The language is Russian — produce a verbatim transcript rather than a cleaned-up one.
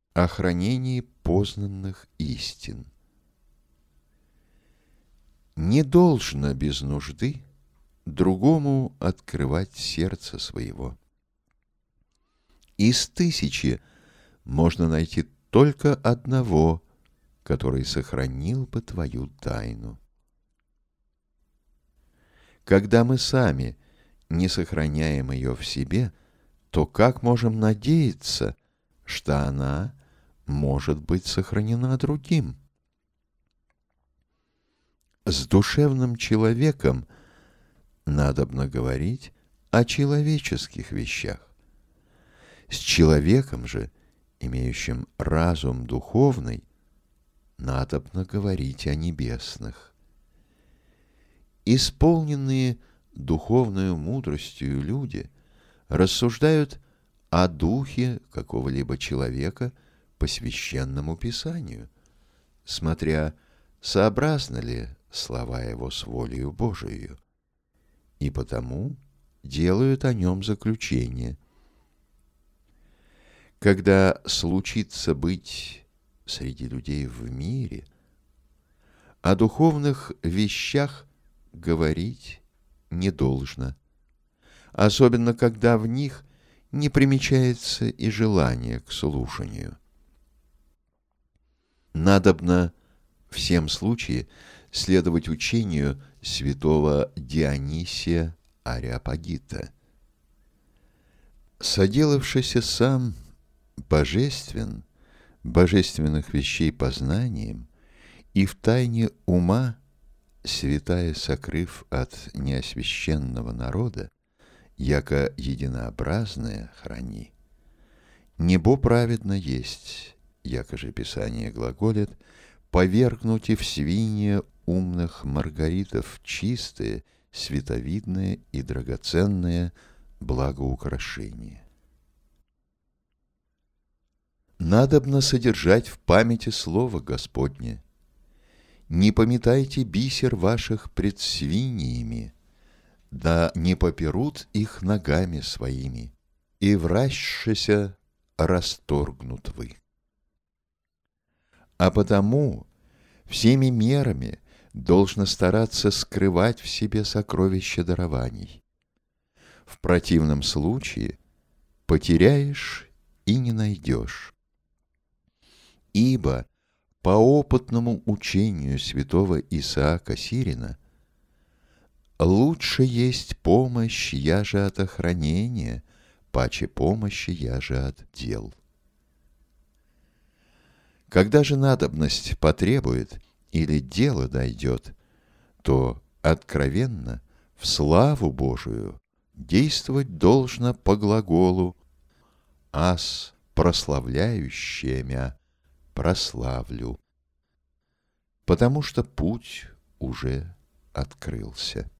О хранении познанных истин. Не должно без нужды другому открывать сердце своего. Из тысячи можно найти только одного, который сохранил бы твою тайну. Когда мы сами не сохраняем ее в себе, то как можем надеяться, что она может быть сохранена другим? С душевным человеком надобно говорить о человеческих вещах. С человеком же, имеющим разум духовный, надобно говорить о небесных. Исполненные духовную мудростью люди рассуждают о духе какого-либо человека по священному писанию, смотря, сообразны ли слова его с волею Божией, и потому делают о нем заключение. Когда случится быть среди людей в мире, о духовных вещах говорить не должно, особенно когда в них не примечается и желание к слушанию. Надобно в всем случае следовать учению святого Дионисия Ареопагита. Соделавшийся сам божествен, божественных вещей познанием, и в тайне ума, святая сокрыв от неосвященного народа, яко единообразное храни. Небо праведно есть, яко же Писание глаголит, повергнуте в свинья умных маргаритов чистые, световидные и драгоценные благоукрашения. Надобно содержать в памяти Слово Господне. Не пометайте бисер ваших пред свиньями, да не поперут их ногами своими, и вращшися расторгнут вы. А потому всеми мерами должно стараться скрывать в себе сокровища дарований. В противном случае потеряешь и не найдешь. Ибо по опытному учению святого Исаака Сирина лучше есть помощь яже от охранения, паче помощи яже от дел. Когда же надобность потребует или дело дойдет, то откровенно в славу Божию действовать должно по глаголу «Аз прославляющее мя прославлю», потому что путь уже открылся.